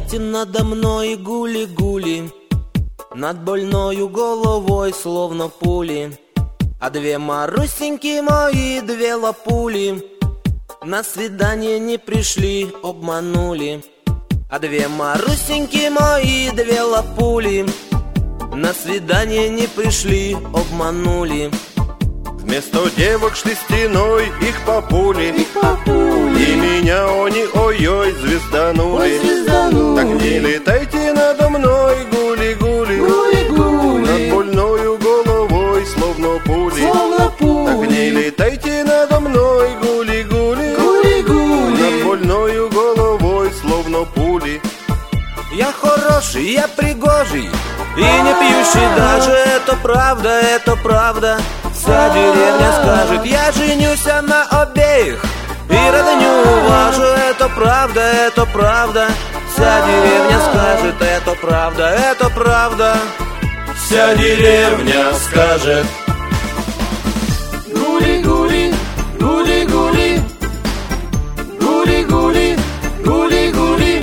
летайте надо мной гули-гули, над больною головой словно пули. А две Марусеньки мои, две лапули, на свидание не пришли, обманули. А две Марусеньки мои, две лапули, на свидание не пришли, обманули. Вместо девок шли стеной их папули, и меня они ой-ой звезданули. Так не летайте надо мной гули-гули, над больною головой словно пули. Так не летайте надо мной гули-гули, над больною головой словно пули. Я хороший, я пригожий и не пьющий даже, это правда, это правда. Вся деревня скажет, я женюсь на обеих и родню уважу, это правда, это правда. Вся деревня скажет, это правда, это правда. Вся деревня скажет. Гули-гули, гули-гули, гули-гули, гули-гули.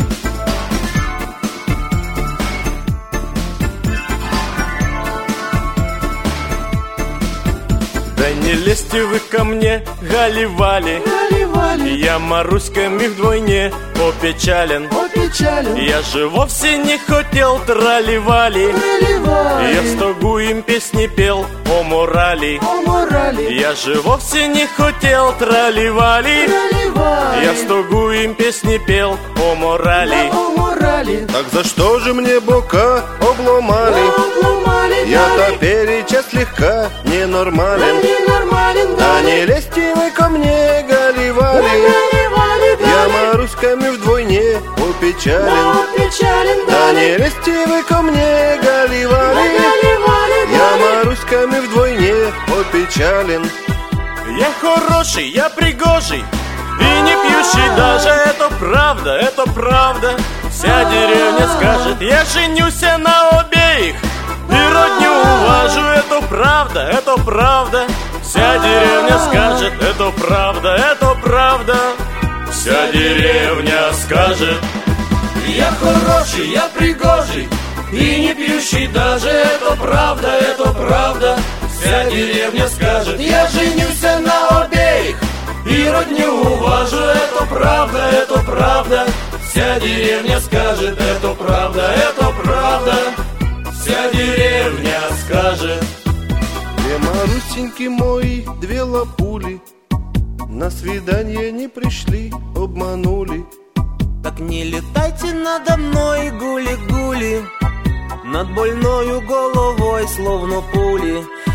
Да не лезьте вы ко мне, Галивали, я Маруськами вдвойне опечален. Я же вовсе не хотел трали-вали, я в стогу им песни пел о морали. Я же вовсе не хотел трали-вали, я в стогу им песни пел о морали. Так за что же мне бока обломали? Я-то переча слегка ненормален. Да не лезьте вы ко мне, Галивали, я Маруськами вдвойне опечален. Да не лезьте вы ко мне, Галивали, я Маруськами вдвойне опечален. Я хороший, я пригожий и не пьющий даже, это правда, это правда. Вся деревня скажет, я женюсь на обеих и родню уважу, это правда, это правда. Вся деревня скажет, это правда, это правда. Вся деревня скажет. Я хороший, я пригожий и не пьющий даже, это правда, это правда. Вся деревня скажет, я женюсь на обеих и родню уважу, это правда, это правда. Вся деревня скажет, это правда, это правда. Вся деревня скажет. Две Марусеньки мои, две лапули, на свидание не пришли, обманули. Так не летайте надо мной гули-гули, над больною головой словно пули.